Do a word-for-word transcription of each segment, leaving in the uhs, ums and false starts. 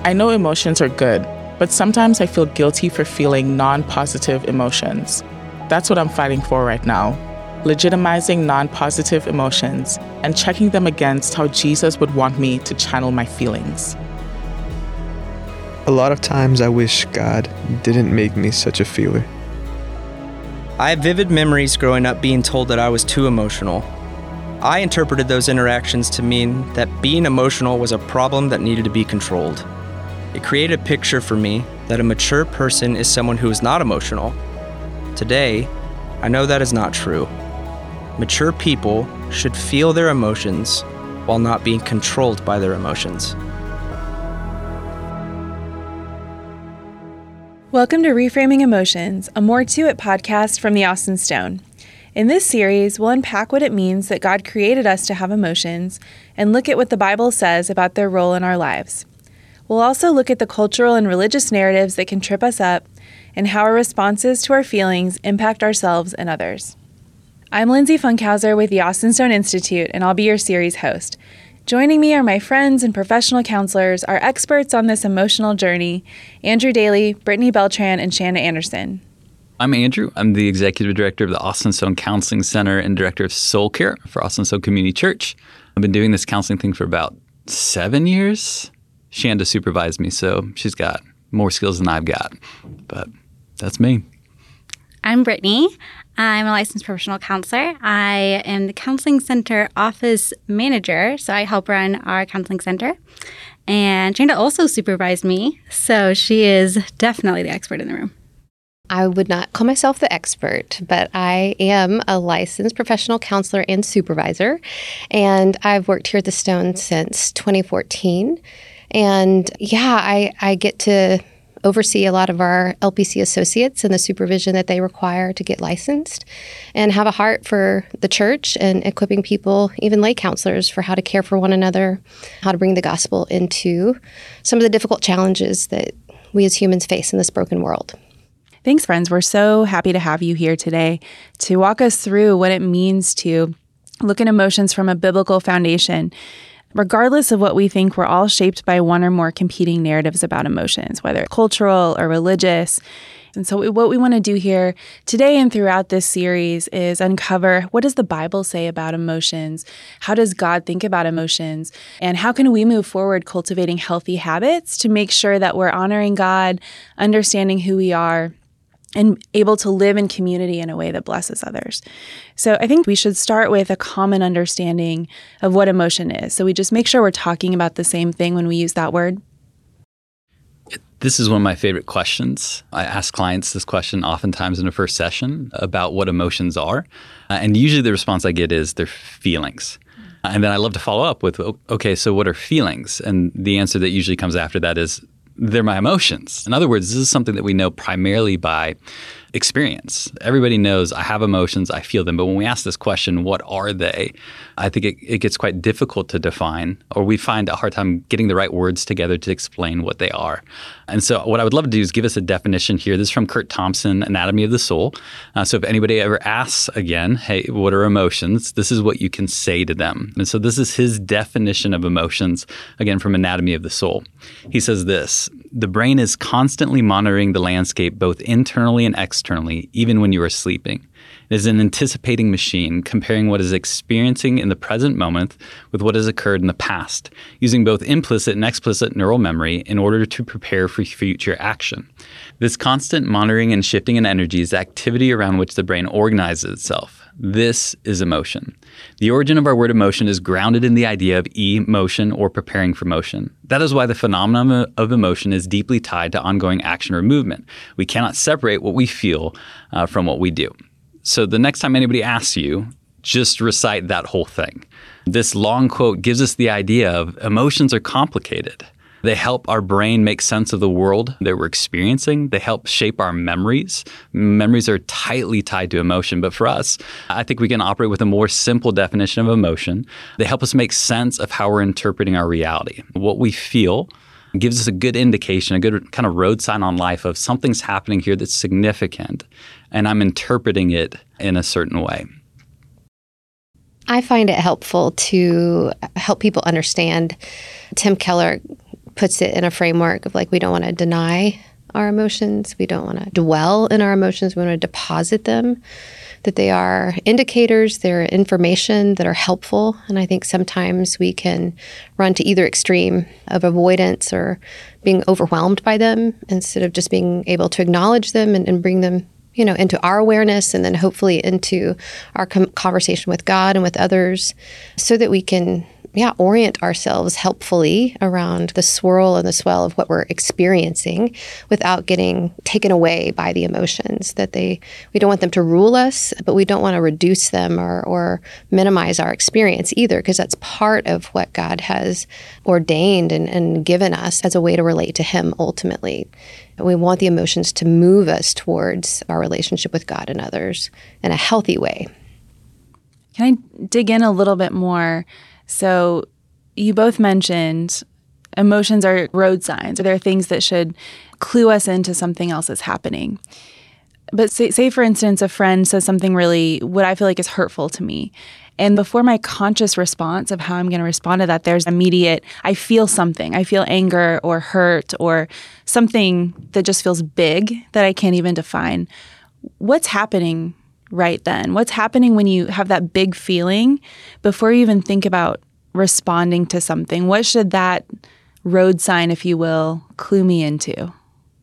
I know emotions are good, but sometimes I feel guilty for feeling non-positive emotions. That's what I'm fighting for right now, legitimizing non-positive emotions and checking them against how Jesus would want me to channel my feelings. A lot of times I wish God didn't make me such a feeler. I have vivid memories growing up being told that I was too emotional. I interpreted those interactions to mean that being emotional was a problem that needed to be controlled. It created a picture for me that a mature person is someone who is not emotional. Today, I know that is not true. Mature people should feel their emotions while not being controlled by their emotions. Welcome to Reframing Emotions, a More To It podcast from the Austin Stone. In this series, we'll unpack what it means that God created us to have emotions and look at what the Bible says about their role in our lives. We'll also look at the cultural and religious narratives that can trip us up and how our responses to our feelings impact ourselves and others. I'm Lindsay Funkhauser with the Austin Stone Institute, and I'll be your series host. Joining me are my friends and professional counselors, our experts on this emotional journey, Andrew Daly, Brittany Beltran, and Shanna Anderson. I'm Andrew. I'm the Executive Director of the Austin Stone Counseling Center and Director of Soul Care for Austin Stone Community Church. I've been doing this counseling thing for about seven years. Shanda supervised me, so she's got more skills than I've got. But that's me. I'm Brittany. I'm a licensed professional counselor. I am the counseling center office manager, so I help run our counseling center. And Shanda also supervised me, so she is definitely the expert in the room. I would not call myself the expert, but I am a licensed professional counselor and supervisor. And I've worked here at the Stone since twenty fourteen. And yeah, I, I get to oversee a lot of our L P C associates and the supervision that they require to get licensed, and have a heart for the church and equipping people, even lay counselors, for how to care for one another, how to bring the gospel into some of the difficult challenges that we as humans face in this broken world. Thanks, friends. We're so happy to have you here today to walk us through what it means to look at emotions from a biblical foundation. Regardless of what we think, we're all shaped by one or more competing narratives about emotions, whether cultural or religious. And so what we want to do here today and throughout this series is uncover, what does the Bible say about emotions? How does God think about emotions? And how can we move forward cultivating healthy habits to make sure that we're honoring God, understanding who we are, and able to live in community in a way that blesses others. So I think we should start with a common understanding of what emotion is. So we just make sure we're talking about the same thing when we use that word. This is one of my favorite questions. I ask clients this question oftentimes in the first session about what emotions are. Uh, and usually the response I get is their feelings. And then I love to follow up with, okay, so what are feelings? And the answer that usually comes after that is, they're my emotions. In other words, this is something that we know primarily by experience. Everybody knows I have emotions, I feel them. But when we ask this question, what are they? I think it, it gets quite difficult to define, or we find a hard time getting the right words together to explain what they are. And so what I would love to do is give us a definition here. This is from Curt Thompson, Anatomy of the Soul. Uh, so if anybody ever asks again, hey, what are emotions? This is what you can say to them. And so this is his definition of emotions, again, from Anatomy of the Soul. He says this: the brain is constantly monitoring the landscape both internally and externally, even when you are sleeping. It is an anticipating machine, comparing what is experiencing in the present moment with what has occurred in the past, using both implicit and explicit neural memory in order to prepare for future action. This constant monitoring and shifting in energy is the activity around which the brain organizes itself. This is emotion. The origin of our word emotion is grounded in the idea of emotion, or preparing for motion. That is why the phenomenon of emotion is deeply tied to ongoing action or movement. We cannot separate what we feel uh, from what we do. So the next time anybody asks you, just recite that whole thing. This long quote gives us the idea of emotions are complicated. They help our brain make sense of the world that we're experiencing. They help shape our memories. Memories are tightly tied to emotion. But for us, I think we can operate with a more simple definition of emotion. They help us make sense of how we're interpreting our reality. What we feel gives us a good indication, a good kind of road sign on life of something's happening here that's significant, and I'm interpreting it in a certain way. I find it helpful to help people understand. Tim Keller puts it in a framework of like, we don't want to deny our emotions. We don't want to dwell in our emotions. We want to deposit them, that they are indicators, they're information that are helpful. And I think sometimes we can run to either extreme of avoidance or being overwhelmed by them instead of just being able to acknowledge them and, and bring them, you know, into our awareness and then hopefully into our com- conversation with God and with others so that we can yeah, orient ourselves helpfully around the swirl and the swell of what we're experiencing without getting taken away by the emotions. That they, we don't want them to rule us, but we don't want to reduce them or, or minimize our experience either, because that's part of what God has ordained and, and given us as a way to relate to Him ultimately. We want the emotions to move us towards our relationship with God and others in a healthy way. Can I dig in a little bit more? So you both mentioned emotions are road signs, or they're things that should clue us into something else that's happening. But say, say, for instance, a friend says something really, what I feel like is hurtful to me. And before my conscious response of how I'm going to respond to that, there's immediate, I feel something. I feel anger or hurt or something that just feels big that I can't even define. What's happening right then? What's happening when you have that big feeling before you even think about responding to something? What should that road sign, if you will, clue me into?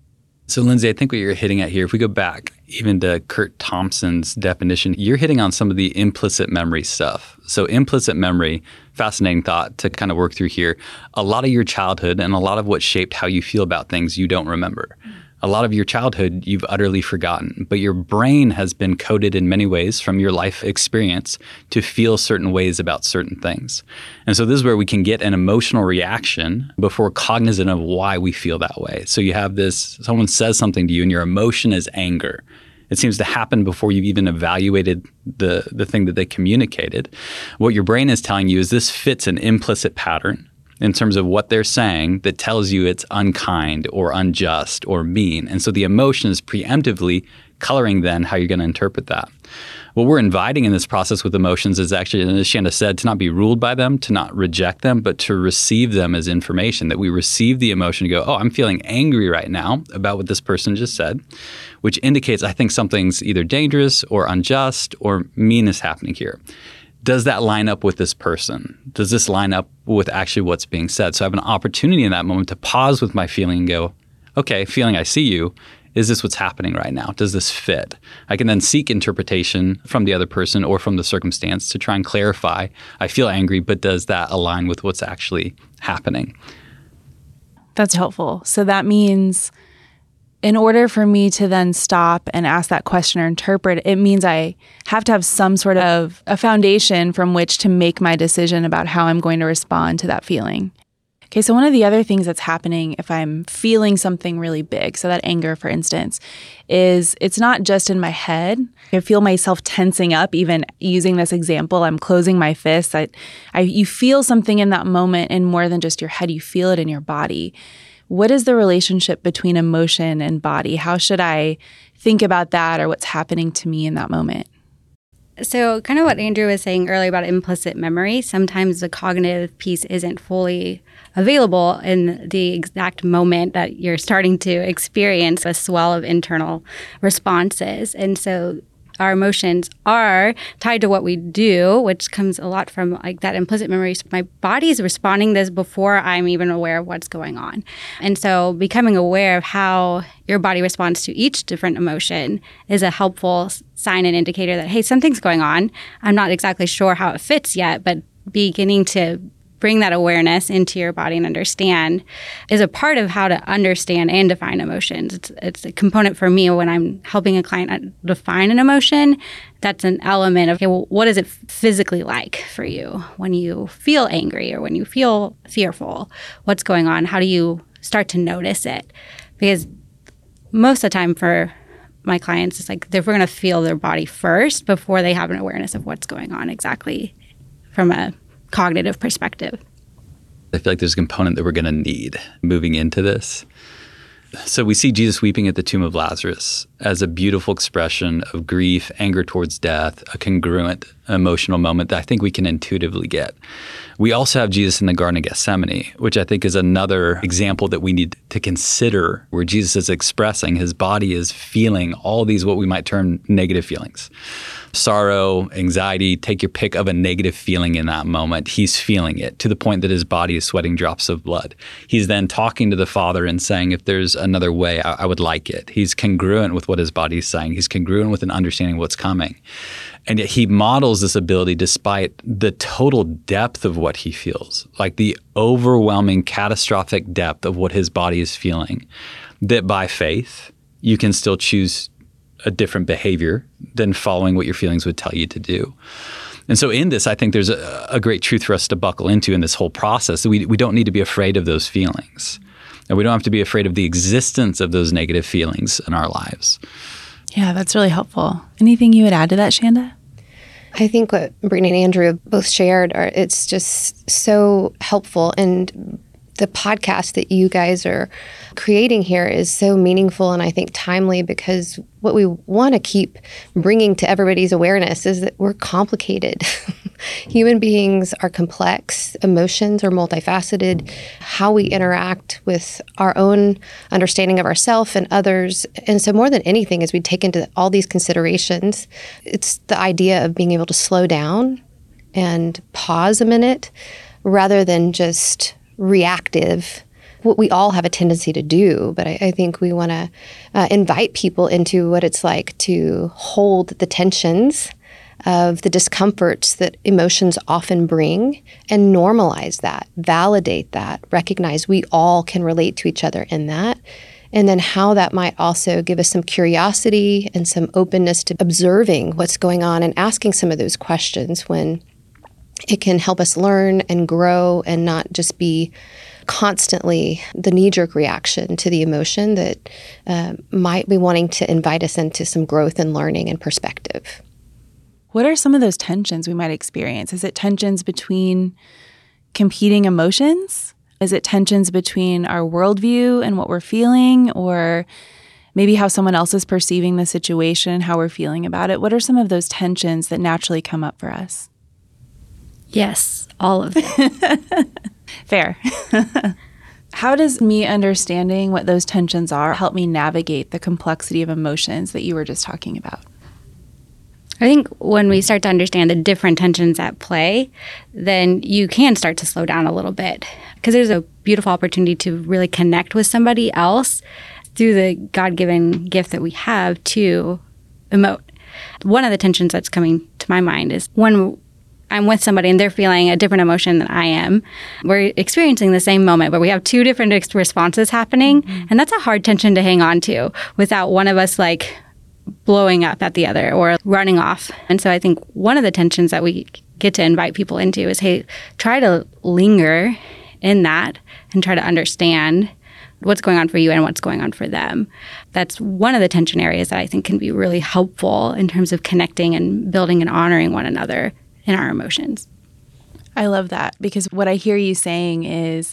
So, Lindsay, I think what you're hitting at here, if we go back even to Curt Thompson's definition, you're hitting on some of the implicit memory stuff. So implicit memory, fascinating thought to kind of work through here. A lot of your childhood and a lot of what shaped how you feel about things you don't remember. A lot of your childhood you've utterly forgotten, but your brain has been coded in many ways from your life experience to feel certain ways about certain things. And so this is where we can get an emotional reaction before cognizant of why we feel that way. So you have this, someone says something to you and your emotion is anger. It seems to happen before you've even evaluated the, the thing that they communicated. What your brain is telling you is this fits an implicit pattern in terms of what they're saying that tells you it's unkind or unjust or mean. And so the emotion is preemptively coloring then how you're going to interpret that. What we're inviting in this process with emotions is actually, as Shanda said, to not be ruled by them, to not reject them, but to receive them as information, that we receive the emotion to go, oh, I'm feeling angry right now about what this person just said, which indicates I think something's either dangerous or unjust or mean is happening here. Does that line up with this person? Does this line up with actually what's being said? So I have an opportunity in that moment to pause with my feeling and go, okay, feeling, I see you. Is this what's happening right now? Does this fit? I can then seek interpretation from the other person or from the circumstance to try and clarify, I feel angry, but does that align with what's actually happening? That's helpful. So that means in order for me to then stop and ask that question or interpret, it means I have to have some sort of a foundation from which to make my decision about how I'm going to respond to that feeling. Okay, so one of the other things that's happening if I'm feeling something really big, so that anger, for instance, is it's not just in my head. I feel myself tensing up, even using this example. I'm closing my fists. I, I, you feel something in that moment in more than just your head. You feel it in your body. What is the relationship between emotion and body? How should I think about that or what's happening to me in that moment? So kind of what Andrew was saying earlier about implicit memory, sometimes the cognitive piece isn't fully available in the exact moment that you're starting to experience a swell of internal responses. And so our emotions are tied to what we do, which comes a lot from like that implicit memory. My body is responding this before I'm even aware of what's going on. And so becoming aware of how your body responds to each different emotion is a helpful sign and indicator that, hey, something's going on. I'm not exactly sure how it fits yet, but beginning to bring that awareness into your body and understand is a part of how to understand and define emotions. It's, it's a component for me when I'm helping a client define an emotion. That's an element of, okay, well, what is it physically like for you when you feel angry or when you feel fearful? What's going on? How do you start to notice it? Because most of the time for my clients, it's like they're going to feel their body first before they have an awareness of what's going on exactly from a cognitive perspective. I feel like there's a component that we're going to need moving into this. So we see Jesus weeping at the tomb of Lazarus as a beautiful expression of grief, anger towards death, a congruent emotional moment that I think we can intuitively get. We also have Jesus in the Garden of Gethsemane, which I think is another example that we need to consider, where Jesus is expressing, his body is feeling all these what we might term negative feelings. Sorrow, anxiety, take your pick of a negative feeling in that moment. He's feeling it to the point that his body is sweating drops of blood. He's then talking to the Father and saying, if there's another way, I, I would like it. He's congruent with what his body is saying. He's congruent with an understanding of what's coming. And yet he models this ability despite the total depth of what he feels, like the overwhelming catastrophic depth of what his body is feeling, that by faith, you can still choose a different behavior than following what your feelings would tell you to do. And so in this, I think there's a, a great truth for us to buckle into in this whole process. We, we don't need to be afraid of those feelings. And we don't have to be afraid of the existence of those negative feelings in our lives. Yeah, that's really helpful. Anything you would add to that, Shanda? I think what Brittany and Andrew both shared, are it's just so helpful. And the podcast that you guys are creating here is so meaningful and I think timely, because what we want to keep bringing to everybody's awareness is that we're complicated. Human beings are complex. Emotions are multifaceted. How we interact with our own understanding of ourselves and others. And so more than anything, as we take into all these considerations, it's the idea of being able to slow down and pause a minute rather than just reactive, what we all have a tendency to do. But I, I think we want to uh, invite people into what it's like to hold the tensions of the discomforts that emotions often bring and normalize that, validate that, recognize we all can relate to each other in that. And then how that might also give us some curiosity and some openness to observing what's going on and asking some of those questions when it can help us learn and grow and not just be constantly the knee-jerk reaction to the emotion that uh, might be wanting to invite us into some growth and learning and perspective. What are some of those tensions we might experience? Is it tensions between competing emotions? Is it tensions between our worldview and what we're feeling, or maybe how someone else is perceiving the situation, how we're feeling about it? What are some of those tensions that naturally come up for us? Yes, all of it. Fair. How does me understanding what those tensions are help me navigate the complexity of emotions that you were just talking about? I think when we start to understand the different tensions at play, then you can start to slow down a little bit, because there's a beautiful opportunity to really connect with somebody else through the God-given gift that we have to emote. One of the tensions that's coming to my mind is when I'm with somebody and they're feeling a different emotion than I am. We're experiencing the same moment, but we have two different ex- responses happening. Mm-hmm. And that's a hard tension to hang on to without one of us like blowing up at the other or running off. And so I think one of the tensions that we get to invite people into is, hey, try to linger in that and try to understand what's going on for you and what's going on for them. That's one of the tension areas that I think can be really helpful in terms of connecting and building and honoring one another in our emotions. I love that, because what I hear you saying is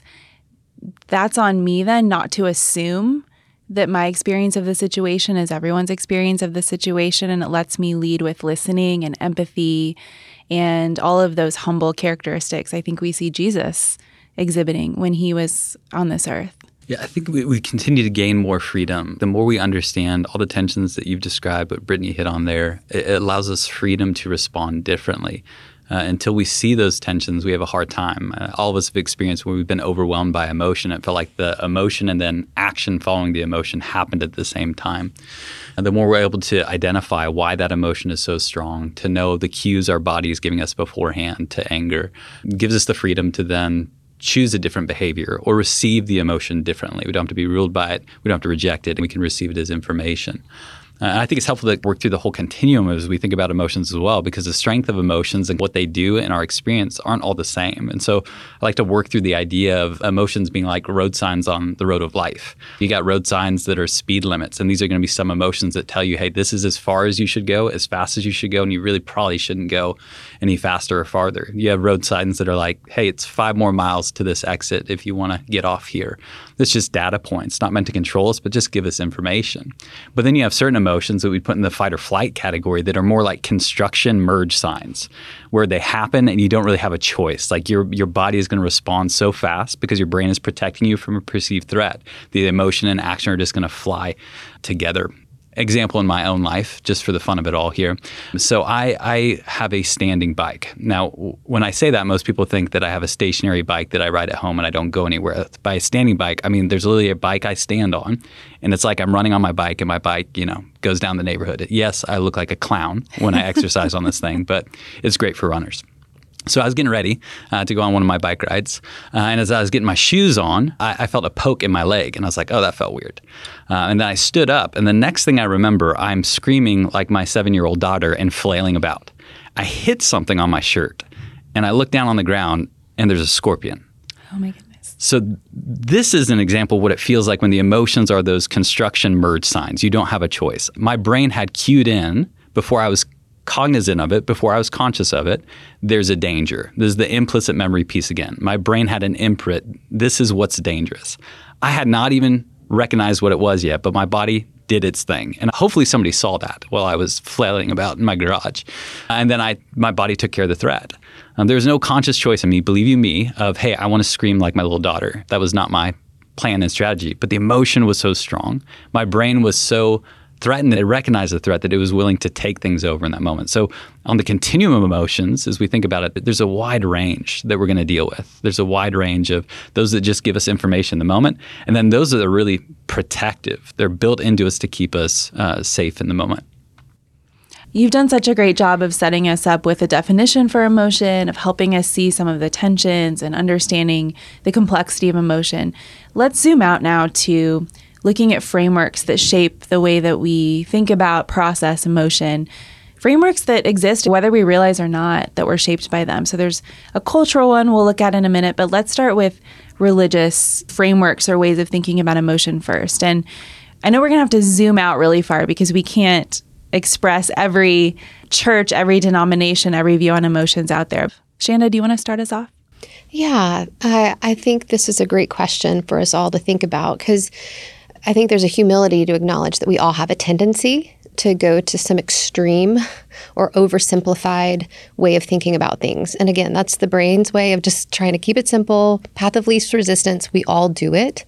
that's on me then not to assume that my experience of the situation is everyone's experience of the situation, and it lets me lead with listening and empathy and all of those humble characteristics I think we see Jesus exhibiting when he was on this earth. Yeah, I think we, we continue to gain more freedom. The more we understand all the tensions that you've described, what Brittany hit on there, it, it allows us freedom to respond differently. Uh, until we see those tensions, we have a hard time. Uh, all of us have experienced when we've been overwhelmed by emotion. It felt like the emotion and then action following the emotion happened at the same time. And the more we're able to identify why that emotion is so strong, to know the cues our body is giving us beforehand to anger, gives us the freedom to then choose a different behavior or receive the emotion differently. We don't have to be ruled by it. We don't have to reject it. And we can receive it as information. Uh, and I think it's helpful to work through the whole continuum as we think about emotions as well, because the strength of emotions and what they do in our experience aren't all the same. And so I like to work through the idea of emotions being like road signs on the road of life. You got road signs that are speed limits, and these are going to be some emotions that tell you, hey, this is as far as you should go, as fast as you should go, and you really probably shouldn't go any faster or farther. You have road signs that are like, hey, it's five more miles to this exit if you want to get off here. That's just data points, not meant to control us, but just give us information. But then you have certain emotions emotions that we put in the fight or flight category that are more like construction merge signs, where they happen and you don't really have a choice. Like your your body is going to respond so fast because your brain is protecting you from a perceived threat. The emotion and action are just going to fly together. Example in my own life, just for the fun of it all here. So I, I have a standing bike. Now, when I say that, most people think that I have a stationary bike that I ride at home and I don't go anywhere. By a standing bike, I mean there's literally a bike I stand on, and it's like I'm running on my bike, and my bike, you know, goes down the neighborhood. Yes, I look like a clown when I exercise on this thing, but it's great for runners. So I was getting ready uh, to go on one of my bike rides. Uh, and as I was getting my shoes on, I, I felt a poke in my leg. And I was like, oh, that felt weird. Uh, and then I stood up. And the next thing I remember, I'm screaming like my seven-year-old daughter and flailing about. I hit something on my shirt. And I look down on the ground, and there's a scorpion. Oh, my goodness. So this is an example of what it feels like when the emotions are those construction merge signs. You don't have a choice. My brain had cued in before I was cognizant of it, before I was conscious of it, there's a danger. This is the implicit memory piece again. My brain had an imprint. This is what's dangerous. I had not even recognized what it was yet, but my body did its thing. And hopefully somebody saw that while I was flailing about in my garage. And then I, my body took care of the threat. Um, there was no conscious choice in me, believe you me, of, hey, I want to scream like my little daughter. That was not my plan and strategy. But the emotion was so strong. My brain was so threatened, it recognized the threat that it was willing to take things over in that moment. So on the continuum of emotions, as we think about it, there's a wide range that we're going to deal with. There's a wide range of those that just give us information in the moment, and then those that are really protective. They're built into us to keep us uh, safe in the moment. You've done such a great job of setting us up with a definition for emotion, of helping us see some of the tensions and understanding the complexity of emotion. Let's zoom out now to looking at frameworks that shape the way that we think about, process emotion, frameworks that exist whether we realize or not that we're shaped by them. So there's a cultural one we'll look at in a minute, but let's start with religious frameworks or ways of thinking about emotion first. And I know we're going to have to zoom out really far because we can't express every church, every denomination, every view on emotions out there. Shanda, do you want to start us off? Yeah, I, I think this is a great question for us all to think about, because I think there's a humility to acknowledge that we all have a tendency to go to some extreme or oversimplified way of thinking about things. And again, that's the brain's way of just trying to keep it simple, path of least resistance. We all do it.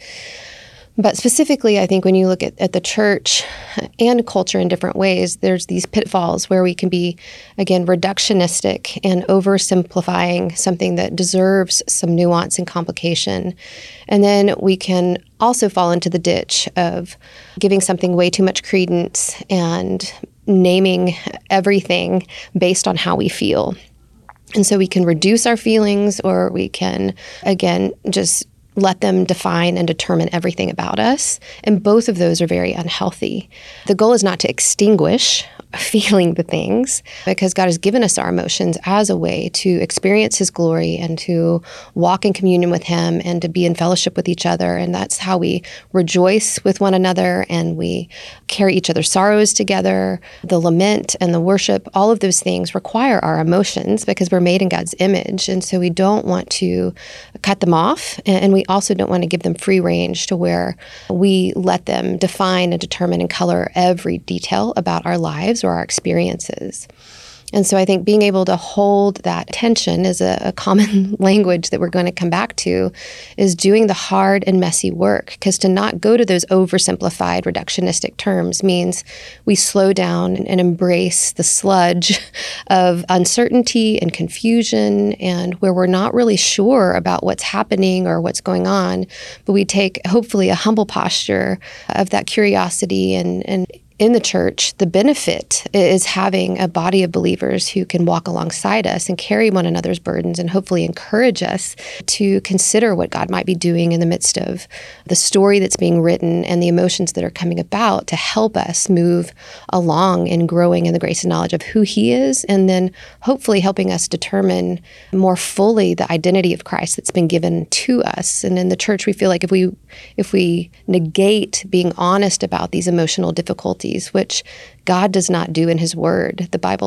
But specifically, I think when you look at, at the church and culture in different ways, there's these pitfalls where we can be, again, reductionistic and oversimplifying something that deserves some nuance and complication. And then we can also fall into the ditch of giving something way too much credence and naming everything based on how we feel. And so we can reduce our feelings, or we can, again, just let them define and determine everything about us. And both of those are very unhealthy. The goal is not to extinguish feeling the things, because God has given us our emotions as a way to experience His glory and to walk in communion with Him and to be in fellowship with each other. And that's how we rejoice with one another, and we carry each other's sorrows together. The lament and the worship, all of those things require our emotions because we're made in God's image. And so we don't want to cut them off, and we also don't want to give them free range to where we let them define and determine and color every detail about our lives or our experiences. And so I think being able to hold that tension is a, a common language that we're going to come back to, is doing the hard and messy work. Because to not go to those oversimplified reductionistic terms means we slow down and embrace the sludge of uncertainty and confusion, and where we're not really sure about what's happening or what's going on, but we take hopefully a humble posture of that curiosity. And, and in the church, the benefit is having a body of believers who can walk alongside us and carry one another's burdens and hopefully encourage us to consider what God might be doing in the midst of the story that's being written and the emotions that are coming about, to help us move along and growing in the grace and knowledge of who He is, and then hopefully helping us determine more fully the identity of Christ that's been given to us. And in the church, we feel like if we if we negate being honest about these emotional difficulties, which God does not do in His Word. The Bible is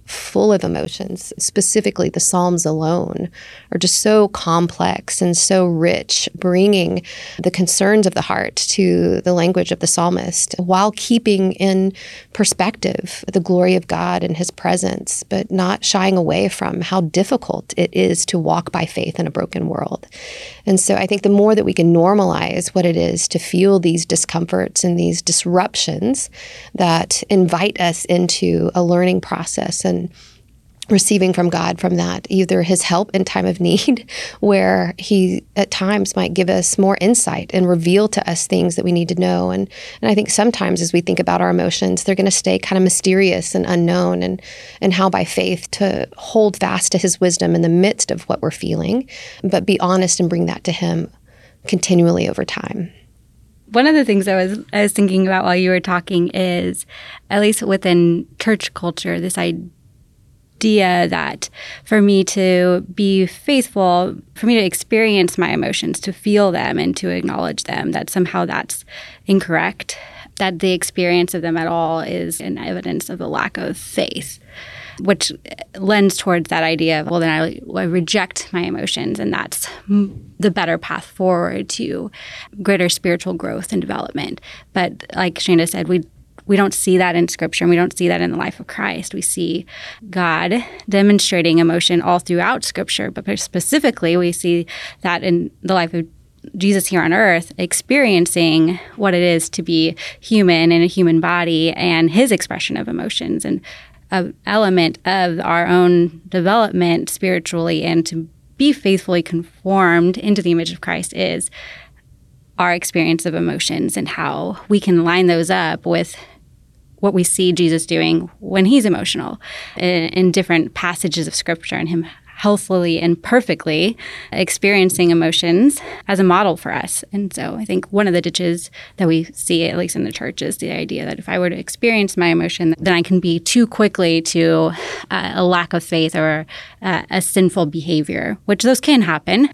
full of emotions. Specifically, the Psalms alone are just so complex and so rich, bringing the concerns of the heart to the language of the psalmist while keeping in perspective the glory of God and his presence, but not shying away from how difficult it is to walk by faith in a broken world. And so I think the more that we can normalize what it is to feel these discomforts and these disruptions that invite us into a learning process and receiving from God from that, either his help in time of need, where he at times might give us more insight and reveal to us things that we need to know. And and I think sometimes as we think about our emotions, they're going to stay kind of mysterious and unknown, and, and how by faith to hold fast to his wisdom in the midst of what we're feeling, but be honest and bring that to him continually over time. One of the things I was I was thinking about while you were talking is, at least within church culture, this idea that for me to be faithful, for me to experience my emotions, to feel them and to acknowledge them, that somehow that's incorrect, that the experience of them at all is an evidence of a lack of faith, which lends towards that idea of, well, then I, I reject my emotions, and that's the better path forward to greater spiritual growth and development. But like Shanda said, we We don't see that in Scripture, and we don't see that in the life of Christ. We see God demonstrating emotion all throughout Scripture, but specifically we see that in the life of Jesus here on earth, experiencing what it is to be human in a human body and his expression of emotions, and an element of our own development spiritually and to be faithfully conformed into the image of Christ is our experience of emotions, and how we can line those up with what we see Jesus doing when he's emotional in, in different passages of Scripture, and him healthily and perfectly experiencing emotions as a model for us. And so I think one of the ditches that we see, at least in the church, is the idea that if I were to experience my emotion, then I can be too quickly to uh, a lack of faith or uh, a sinful behavior, which those can happen.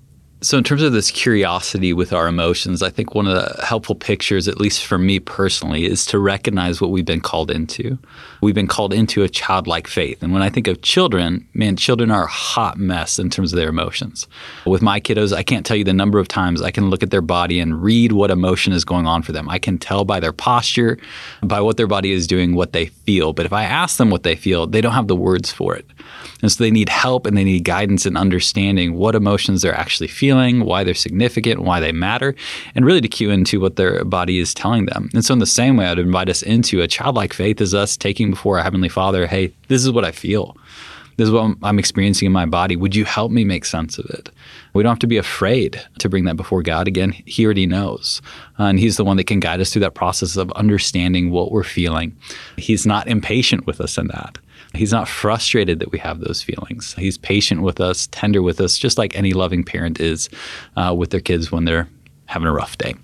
So in terms of this curiosity with our emotions, I think one of the helpful pictures, at least for me personally, is to recognize what we've been called into. We've been called into a childlike faith. And when I think of children, man, children are a hot mess in terms of their emotions. With my kiddos, I can't tell you the number of times I can look at their body and read what emotion is going on for them. I can tell by their posture, by what their body is doing, what they feel. But if I ask them what they feel, they don't have the words for it. And so they need help, and they need guidance in understanding what emotions they're actually feeling, why they're significant, why they matter, and really to cue into what their body is telling them. And so in the same way, I'd invite us into a childlike faith as us taking before our Heavenly Father, hey, this is what I feel. This is what I'm experiencing in my body. Would you help me make sense of it? We don't have to be afraid to bring that before God. Again, he already knows. Uh, and he's the one that can guide us through that process of understanding what we're feeling. He's not impatient with us in that. He's not frustrated that we have those feelings. He's patient with us, tender with us, just like any loving parent is uh, with their kids when they're having a rough day.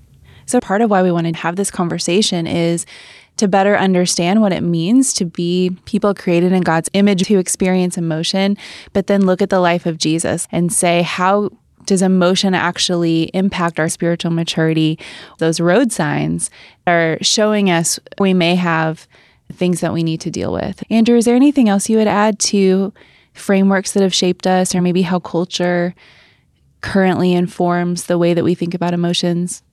So part of why we wanted to have this conversation is to better understand what it means to be people created in God's image, to experience emotion, but then look at the life of Jesus and say, how does emotion actually impact our spiritual maturity? Those road signs are showing us we may have things that we need to deal with. Andrew, is there anything else you would add to frameworks that have shaped us, or maybe how culture currently informs the way that we think about emotions?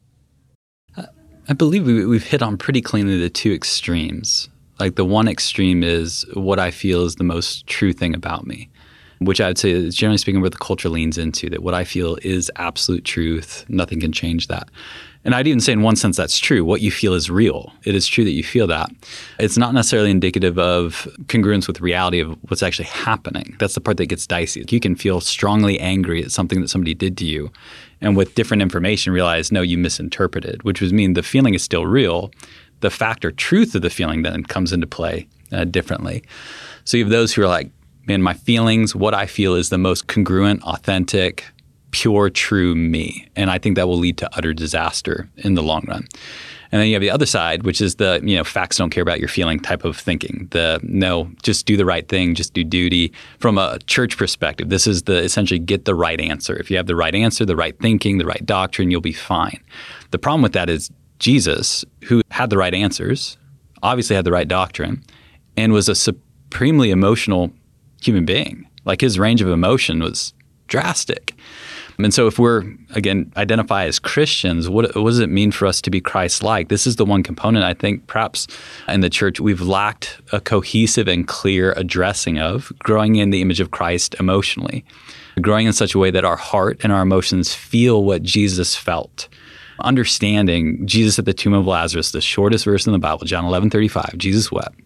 I believe we, we've hit on pretty cleanly the two extremes. Like the one extreme is what I feel is the most true thing about me, which I would say is generally speaking what the culture leans into, that what I feel is absolute truth. Nothing can change that. And I'd even say in one sense that's true. What you feel is real. It is true that you feel that. It's not necessarily indicative of congruence with reality of what's actually happening. That's the part that gets dicey. You can feel strongly angry at something that somebody did to you, and with different information realize, no, you misinterpreted, which would mean the feeling is still real. The fact or truth of the feeling then comes into play uh, differently. So you have those who are like, man, my feelings, what I feel is the most congruent, authentic, pure, true me. And I think that will lead to utter disaster in the long run. And then you have the other side, which is the, you know, facts don't care about your feeling type of thinking. The no, just do the right thing, just do duty. From a church perspective, this is the essentially get the right answer. If you have the right answer, the right thinking, the right doctrine, you'll be fine. The problem with that is Jesus, who had the right answers, obviously had the right doctrine, and was a supremely emotional human being. Like his range of emotion was drastic. And so if we're, again, identify as Christians, what, what does it mean for us to be Christ-like? This is the one component I think perhaps in the church we've lacked a cohesive and clear addressing of, growing in the image of Christ emotionally, growing in such a way that our heart and our emotions feel what Jesus felt. Understanding Jesus at the tomb of Lazarus, the shortest verse in the Bible, John eleven thirty-five, Jesus wept.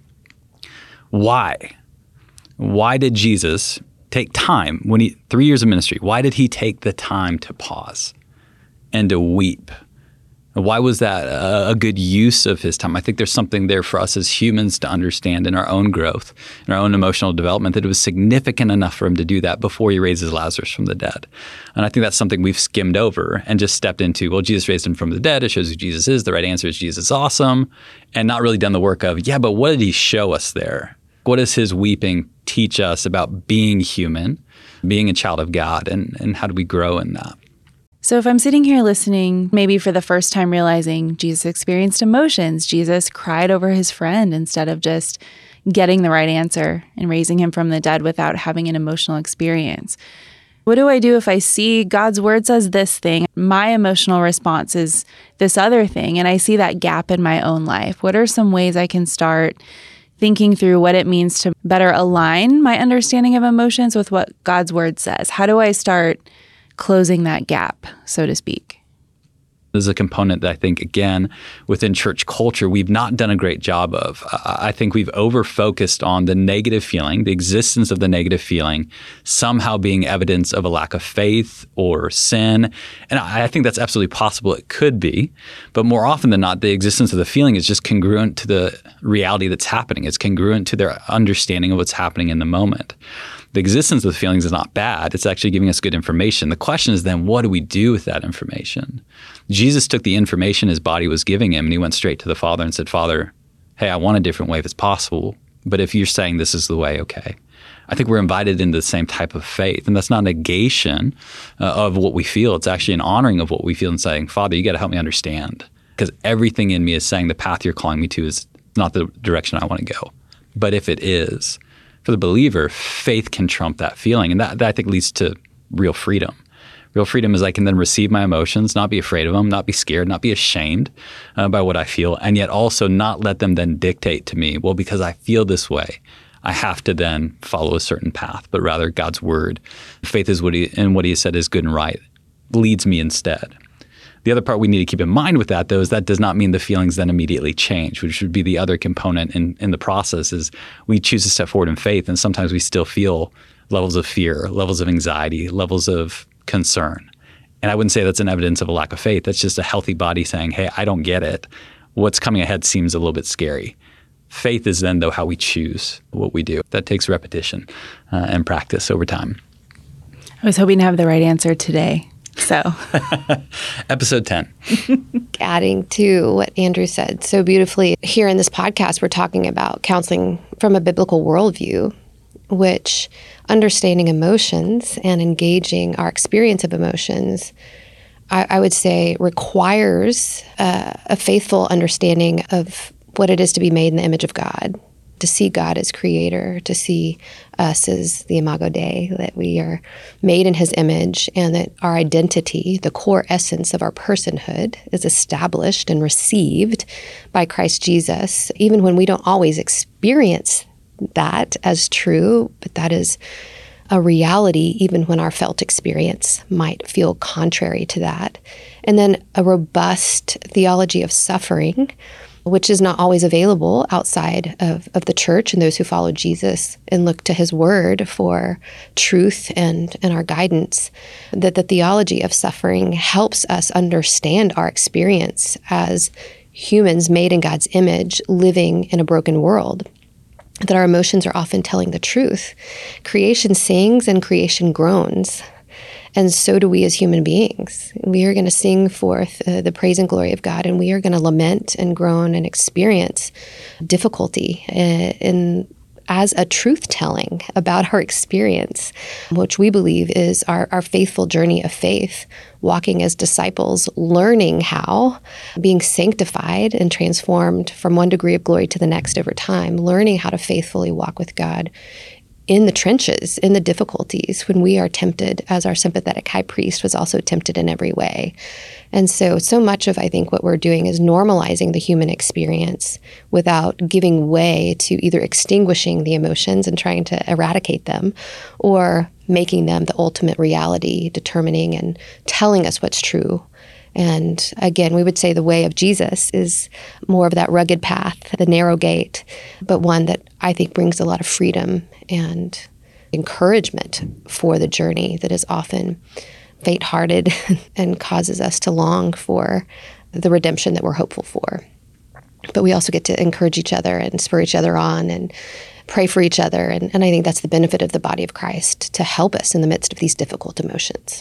Why? Why did Jesus take time when he, three years of ministry, why did he take the time to pause and to weep? Why was that a, a good use of his time? I think there's something there for us as humans to understand in our own growth, in our own emotional development, that it was significant enough for him to do that before he raises Lazarus from the dead. And I think that's something we've skimmed over and just stepped into, well, Jesus raised him from the dead. It shows who Jesus is. The right answer is Jesus is awesome. And not really done the work of, yeah, but what did he show us there? What does his weeping teach us about being human, being a child of God, and, and how do we grow in that? So if I'm sitting here listening, maybe for the first time realizing Jesus experienced emotions, Jesus cried over his friend instead of just getting the right answer and raising him from the dead without having an emotional experience. What do I do if I see God's word says this thing, my emotional response is this other thing, and I see that gap in my own life? What are some ways I can start thinking through what it means to better align my understanding of emotions with what God's word says? How do I start closing that gap, so to speak? There's a component that I think, again, within church culture, we've not done a great job of. I think we've over-focused on the negative feeling, the existence of the negative feeling, somehow being evidence of a lack of faith or sin. And I think that's absolutely possible. It could be. But more often than not, the existence of the feeling is just congruent to the reality that's happening. It's congruent to their understanding of what's happening in the moment. The existence of the feelings is not bad. It's actually giving us good information. The question is then, what do we do with that information? Jesus took the information his body was giving him, and he went straight to the Father and said, Father, hey, I want a different way if it's possible. But if you're saying this is the way, okay. I think we're invited into the same type of faith. And that's not negation uh, of what we feel. It's actually an honoring of what we feel and saying, Father, you got to help me understand. Because everything in me is saying the path you're calling me to is not the direction I want to go. But if it is, for the believer, faith can trump that feeling. And that, that I think leads to real freedom. Real freedom is I can then receive my emotions, not be afraid of them, not be scared, not be ashamed uh, by what I feel, and yet also not let them then dictate to me, well, because I feel this way, I have to then follow a certain path, but rather God's word. Faith is what he, and what he said is good and right, leads me instead. The other part we need to keep in mind with that, though, is that does not mean the feelings then immediately change, which would be the other component in, in the process is we choose to step forward in faith, and sometimes we still feel levels of fear, levels of anxiety, levels of concern. And I wouldn't say that's an evidence of a lack of faith. That's just a healthy body saying, hey, I don't get it. What's coming ahead seems a little bit scary. Faith is then, though, how we choose what we do. That takes repetition uh, and practice over time. I was hoping to have the right answer today. So, episode ten. Adding to what Andrew said so beautifully, here in this podcast, we're talking about counseling from a biblical worldview, which understanding emotions and engaging our experience of emotions, I, I would say requires uh, a faithful understanding of what it is to be made in the image of God, to see God as creator, to see us as the Imago Dei, that we are made in his image and that our identity, the core essence of our personhood, is established and received by Christ Jesus, even when we don't always experience that as true, but that is a reality even when our felt experience might feel contrary to that. And then a robust theology of suffering, which is not always available outside of, of the church and those who follow Jesus and look to his word for truth and, and our guidance, that the theology of suffering helps us understand our experience as humans made in God's image, living in a broken world, that our emotions are often telling the truth. Creation sings and creation groans. And so do we as human beings. We are going to sing forth uh, the praise and glory of God, and we are going to lament and groan and experience difficulty uh, in as a truth telling about our experience, which we believe is our, our faithful journey of faith, walking as disciples, learning how, being sanctified and transformed from one degree of glory to the next over time, learning how to faithfully walk with God in the trenches, in the difficulties, when we are tempted, as our sympathetic high priest was also tempted in every way. And so, so much of, I think, what we're doing is normalizing the human experience without giving way to either extinguishing the emotions and trying to eradicate them, or making them the ultimate reality, determining and telling us what's true. And again, we would say the way of Jesus is more of that rugged path, the narrow gate, but one that I think brings a lot of freedom and encouragement for the journey that is often faint-hearted and causes us to long for the redemption that we're hopeful for. But we also get to encourage each other and spur each other on and pray for each other. And, and I think that's the benefit of the body of Christ, to help us in the midst of these difficult emotions.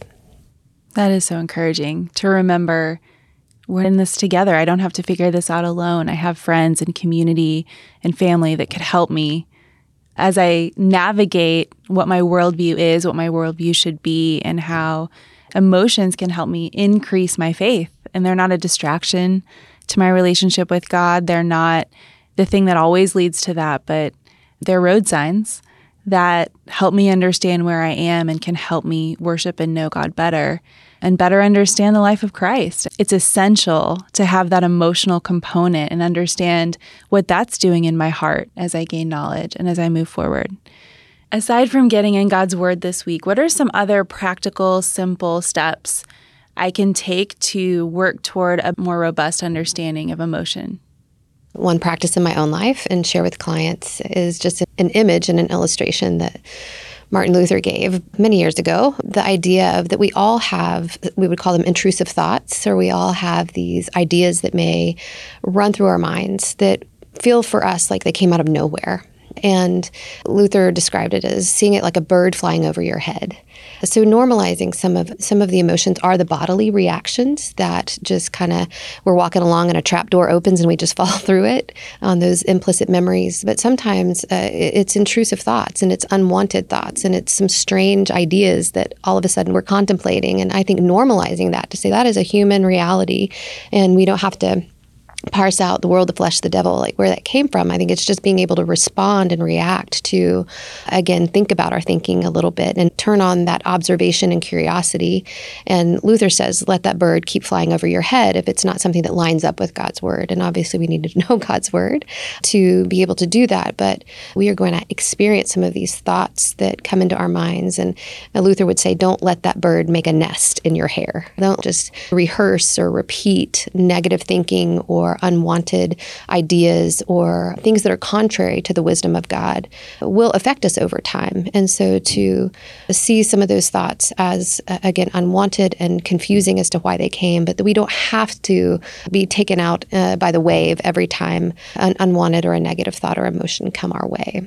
That is so encouraging to remember we're in this together. I don't have to figure this out alone. I have friends and community and family that could help me as I navigate what my worldview is, what my worldview should be, and how emotions can help me increase my faith. And they're not a distraction to my relationship with God. They're not the thing that always leads to that, but they're road signs that help me understand where I am and can help me worship and know God better and better understand the life of Christ. It's essential to have that emotional component and understand what that's doing in my heart as I gain knowledge and as I move forward. Aside from getting in God's Word this week, what are some other practical, simple steps I can take to work toward a more robust understanding of emotion? One practice in my own life and share with clients is just an image and an illustration that Martin Luther gave many years ago. The idea of that we all have, we would call them intrusive thoughts, or we all have these ideas that may run through our minds that feel for us like they came out of nowhere. And Luther described it as seeing it like a bird flying over your head. So normalizing some of some of the emotions are the bodily reactions that just kind of, we're walking along and a trap door opens and we just fall through it on those implicit memories. But sometimes uh, it's intrusive thoughts and it's unwanted thoughts and it's some strange ideas that all of a sudden we're contemplating. And I think normalizing that to say that is a human reality and we don't have to parse out the world, the flesh, the devil, like where that came from. I think it's just being able to respond and react to, again, think about our thinking a little bit and turn on that observation and curiosity. And Luther says, let that bird keep flying over your head if it's not something that lines up with God's word. And obviously we need to know God's word to be able to do that. But we are going to experience some of these thoughts that come into our minds. And Luther would say, don't let that bird make a nest in your hair. Don't just rehearse or repeat negative thinking or unwanted ideas or things that are contrary to the wisdom of God will affect us over time. And so to see some of those thoughts as, uh, again, unwanted and confusing as to why they came, but that we don't have to be taken out uh, by the wave every time an unwanted or a negative thought or emotion come our way.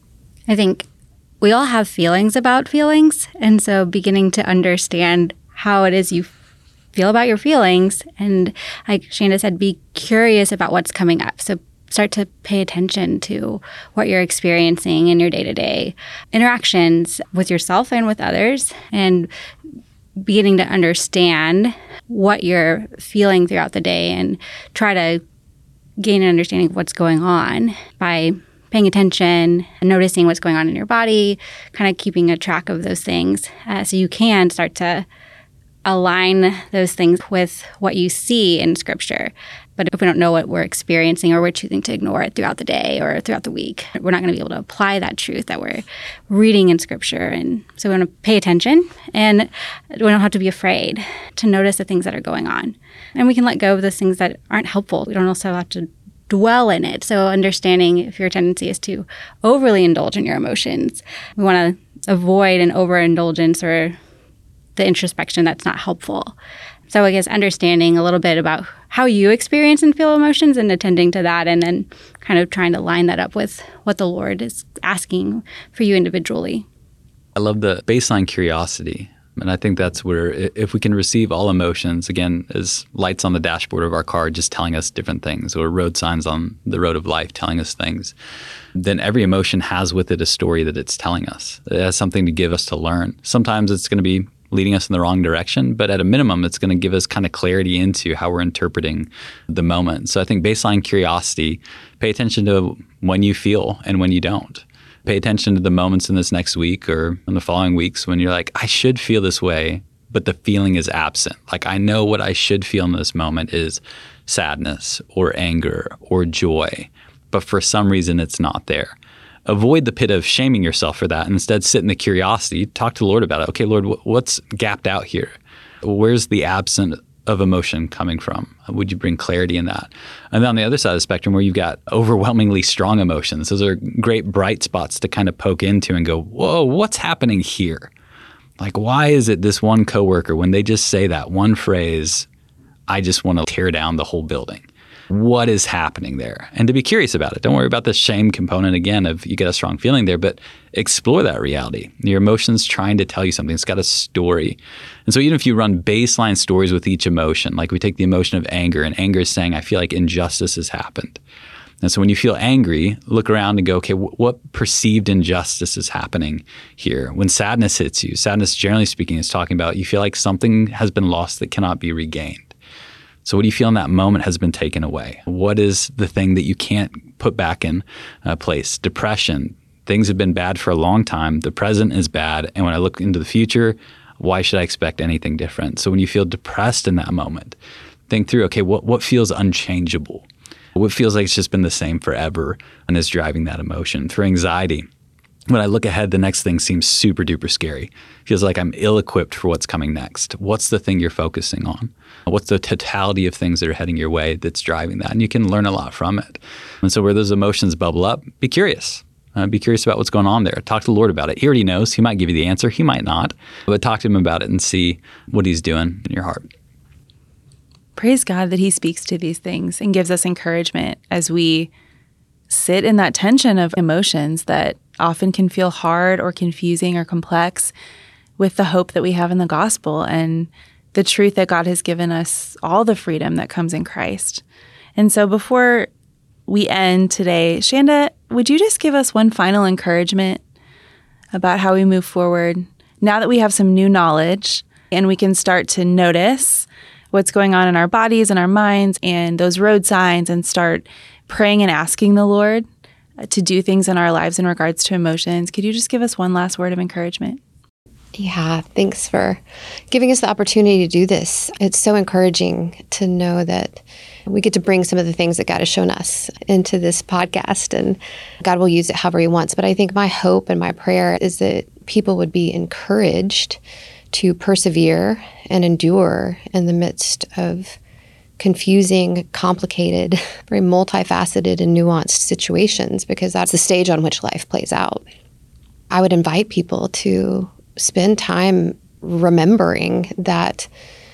I think we all have feelings about feelings. And so beginning to understand how it is you feel about your feelings. And like Shanda said, be curious about what's coming up. So start to pay attention to what you're experiencing in your day-to-day interactions with yourself and with others, and beginning to understand what you're feeling throughout the day and try to gain an understanding of what's going on by paying attention and noticing what's going on in your body, kind of keeping a track of those things uh, so you can start to align those things with what you see in Scripture. But if we don't know what we're experiencing or we're choosing to ignore it throughout the day or throughout the week, we're not going to be able to apply that truth that we're reading in Scripture. And so we want to pay attention, and we don't have to be afraid to notice the things that are going on. And we can let go of those things that aren't helpful. We don't also have to dwell in it. So understanding if your tendency is to overly indulge in your emotions, we want to avoid an overindulgence or the introspection that's not helpful. So I guess understanding a little bit about how you experience and feel emotions and attending to that, and then kind of trying to line that up with what the Lord is asking for you individually. I love the baseline curiosity And I think that's where, if we can receive all emotions, again, as lights on the dashboard of our car just telling us different things, or road signs on the road of life telling us things, then every emotion has with it a story that it's telling us. It has something to give us to learn. Sometimes it's going to be leading us in the wrong direction, but at a minimum, it's going to give us kind of clarity into how we're interpreting the moment. So I think baseline curiosity, pay attention to when you feel and when you don't. Pay attention to the moments in this next week or in the following weeks when you're like, I should feel this way, but the feeling is absent. Like, I know what I should feel in this moment is sadness or anger or joy, but for some reason it's not there. Avoid the pit of shaming yourself for that. And instead, sit in the curiosity. Talk to the Lord about it. Okay, Lord, what's gapped out here? Where's the absent of emotion coming from? Would you bring clarity in that? And then on the other side of the spectrum, where you've got overwhelmingly strong emotions, those are great bright spots to kind of poke into and go, whoa, what's happening here? Like, why is it this one coworker, when they just say that one phrase, I just want to tear down the whole building? What is happening there? And to be curious about it. Don't worry about the shame component again of you get a strong feeling there, but explore that reality. Your emotion's trying to tell you something. It's got a story. And so even if you run baseline stories with each emotion, like we take the emotion of anger, and anger is saying, I feel like injustice has happened. And so when you feel angry, look around and go, okay, w- what perceived injustice is happening here? When sadness hits you, sadness, generally speaking, is talking about you feel like something has been lost that cannot be regained. So what do you feel in that moment has been taken away? What is the thing that you can't put back in uh, place? Depression. Things have been bad for a long time. The present is bad. And when I look into the future, why should I expect anything different? So when you feel depressed in that moment, think through, okay, what, what feels unchangeable? What feels like it's just been the same forever and is driving that emotion? For anxiety, when I look ahead, the next thing seems super duper scary. Feels like I'm ill-equipped for what's coming next. What's the thing you're focusing on? What's the totality of things that are heading your way that's driving that? And you can learn a lot from it. And so where those emotions bubble up, be curious. Uh, be curious about what's going on there. Talk to the Lord about it. He already knows. He might give you the answer. He might not. But talk to him about it and see what he's doing in your heart. Praise God that he speaks to these things and gives us encouragement as we sit in that tension of emotions that often can feel hard or confusing or complex, with the hope that we have in the gospel and the truth that God has given us all the freedom that comes in Christ. And so before we end today, Shanda, would you just give us one final encouragement about how we move forward now that we have some new knowledge and we can start to notice what's going on in our bodies and our minds and those road signs, and start praying and asking the Lord to do things in our lives in regards to emotions? Could you just give us one last word of encouragement? Yeah, thanks for giving us the opportunity to do this. It's so encouraging to know that we get to bring some of the things that God has shown us into this podcast, and God will use it however he wants. But I think my hope and my prayer is that people would be encouraged to persevere and endure in the midst of confusing, complicated, very multifaceted and nuanced situations, because that's the stage on which life plays out. I would invite people to spend time remembering that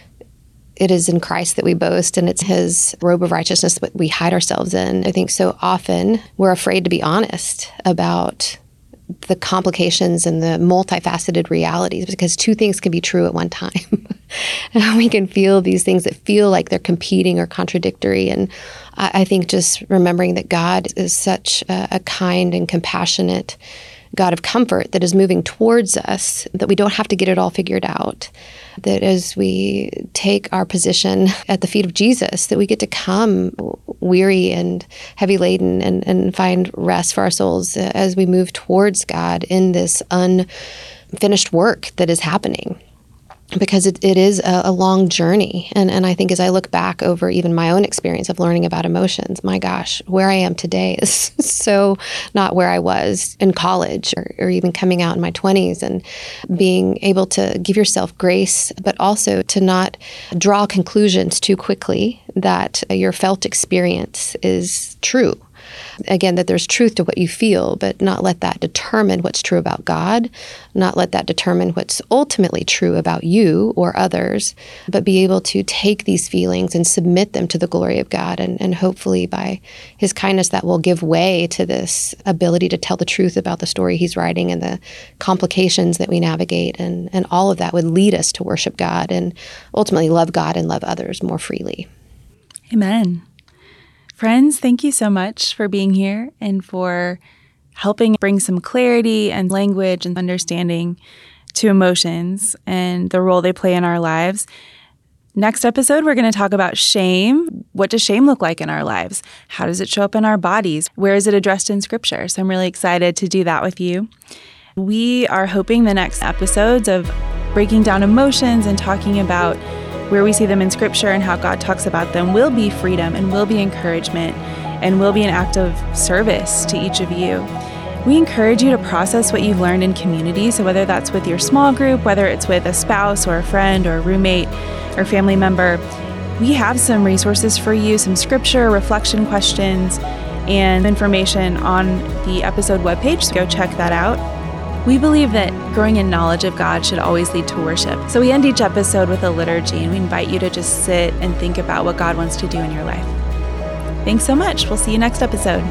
it is in Christ that we boast, and it's his robe of righteousness that we hide ourselves in. I think so often we're afraid to be honest about the complications and the multifaceted realities, because two things can be true at one time. We can feel these things that feel like they're competing or contradictory. And I, I think just remembering that God is such a, a kind and compassionate God of comfort that is moving towards us, that we don't have to get it all figured out. That as we take our position at the feet of Jesus, that we get to come weary and heavy laden and, and find rest for our souls as we move towards God in this unfinished work that is happening. Because it, it is a, a long journey. And, and I think as I look back over even my own experience of learning about emotions, my gosh, where I am today is so not where I was in college or, or even coming out in my twenties, and being able to give yourself grace, but also to not draw conclusions too quickly that your felt experience is true. Again, that there's truth to what you feel, but not let that determine what's true about God, not let that determine what's ultimately true about you or others, but be able to take these feelings and submit them to the glory of God. And, and hopefully by his kindness, that will give way to this ability to tell the truth about the story he's writing and the complications that we navigate. And, and all of that would lead us to worship God and ultimately love God and love others more freely. Amen. Friends, thank you so much for being here and for helping bring some clarity and language and understanding to emotions and the role they play in our lives. Next episode, we're going to talk about shame. What does shame look like in our lives? How does it show up in our bodies? Where is it addressed in Scripture? So I'm really excited to do that with you. We are hoping the next episodes of breaking down emotions and talking about where we see them in Scripture and how God talks about them will be freedom and will be encouragement and will be an act of service to each of you. We encourage you to process what you've learned in community. So whether that's with your small group, whether it's with a spouse or a friend or a roommate or family member, we have some resources for you, some Scripture, reflection questions, and information on the episode webpage. So go check that out. We believe that growing in knowledge of God should always lead to worship. So we end each episode with a liturgy, and we invite you to just sit and think about what God wants to do in your life. Thanks so much. We'll see you next episode.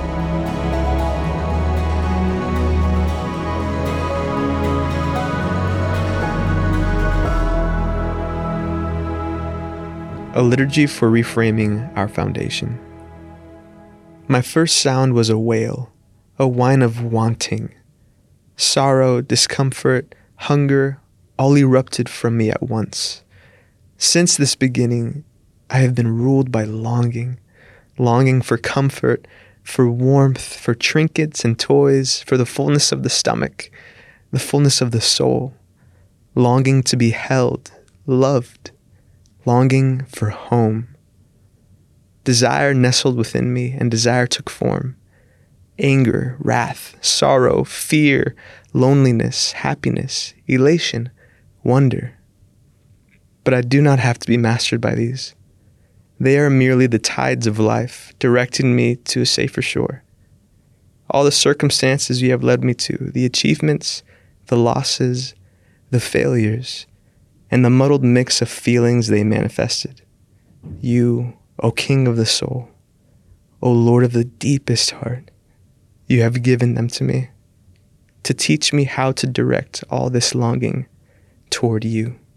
A liturgy for reframing our foundation. My first sound was a wail, a whine of wanting. Sorrow, discomfort, hunger, all erupted from me at once. Since this beginning, I have been ruled by longing, longing for comfort, for warmth, for trinkets and toys, for the fullness of the stomach, the fullness of the soul, longing to be held, loved, longing for home. Desire nestled within me, and desire took form. Anger, wrath, sorrow, fear, loneliness, happiness, elation, wonder. But I do not have to be mastered by these. They are merely the tides of life, directing me to a safer shore. All the circumstances you have led me to, the achievements, the losses, the failures, and the muddled mix of feelings they manifested. You, O King of the soul, O Lord of the deepest heart, you have given them to me to teach me how to direct all this longing toward you.